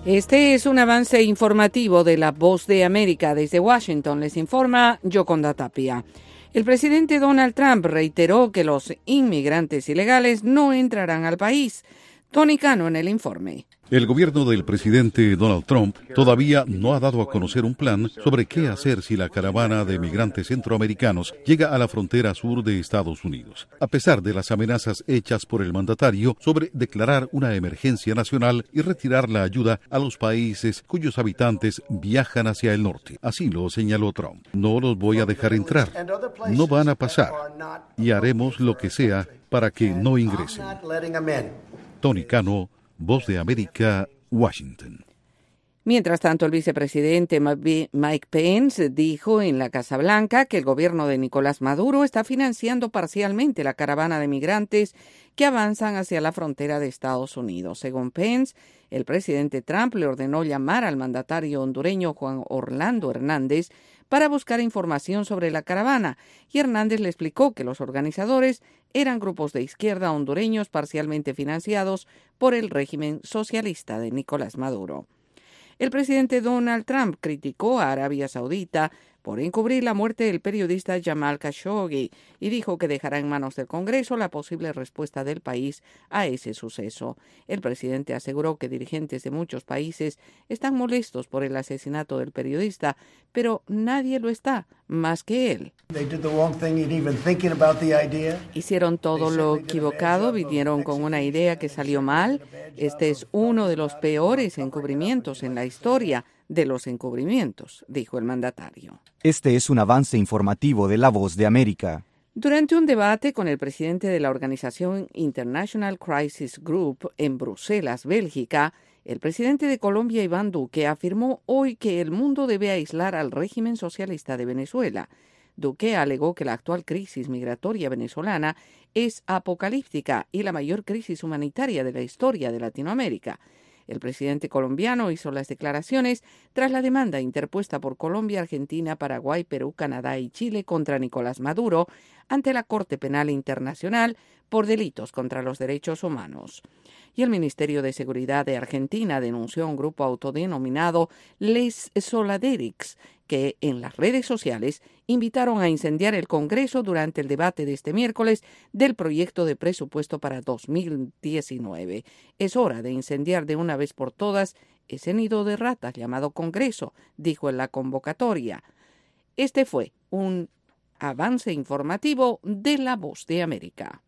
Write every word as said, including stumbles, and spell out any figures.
Este es un avance informativo de La Voz de América. Desde Washington les informa Yoconda Tapia. El presidente Donald Trump reiteró que los inmigrantes ilegales no entrarán al país. Tony Cano en el informe. El gobierno del presidente Donald Trump todavía no ha dado a conocer un plan sobre qué hacer si la caravana de migrantes centroamericanos llega a la frontera sur de Estados Unidos, a pesar de las amenazas hechas por el mandatario sobre declarar una emergencia nacional y retirar la ayuda a los países cuyos habitantes viajan hacia el norte. Así lo señaló Trump. No los voy a dejar entrar. No van a pasar. Y haremos lo que sea para que no ingresen. Tony Cano, Voz de América, Washington. Mientras tanto, el vicepresidente Mike Pence dijo en la Casa Blanca que el gobierno de Nicolás Maduro está financiando parcialmente la caravana de migrantes que avanzan hacia la frontera de Estados Unidos. Según Pence, el presidente Trump le ordenó llamar al mandatario hondureño Juan Orlando Hernández para buscar información sobre la caravana, y Hernández le explicó que los organizadores eran grupos de izquierda hondureños parcialmente financiados por el régimen socialista de Nicolás Maduro. El presidente Donald Trump criticó a Arabia Saudita por encubrir la muerte del periodista Jamal Khashoggi y dijo que dejará en manos del Congreso la posible respuesta del país a ese suceso. El presidente aseguró que dirigentes de muchos países están molestos por el asesinato del periodista, pero nadie lo está más que él. Hicieron todo lo equivocado, vinieron con una idea que salió mal. Este es uno de los peores encubrimientos en la historia de los encubrimientos, dijo el mandatario. Este es un avance informativo de La Voz de América. Durante un debate con el presidente de la organización International Crisis Group en Bruselas, Bélgica, el presidente de Colombia, Iván Duque, afirmó hoy que el mundo debe aislar al régimen socialista de Venezuela. Duque alegó que la actual crisis migratoria venezolana es apocalíptica y la mayor crisis humanitaria de la historia de Latinoamérica. El presidente colombiano hizo las declaraciones tras la demanda interpuesta por Colombia, Argentina, Paraguay, Perú, Canadá y Chile contra Nicolás Maduro ante la Corte Penal Internacional por delitos contra los derechos humanos. Y el Ministerio de Seguridad de Argentina denunció a un grupo autodenominado Les Soladerics, que en las redes sociales invitaron a incendiar el Congreso durante el debate de este miércoles del proyecto de presupuesto para dos mil diecinueve. Es hora de incendiar de una vez por todas ese nido de ratas llamado Congreso, dijo en la convocatoria. Este fue un avance informativo de La Voz de América.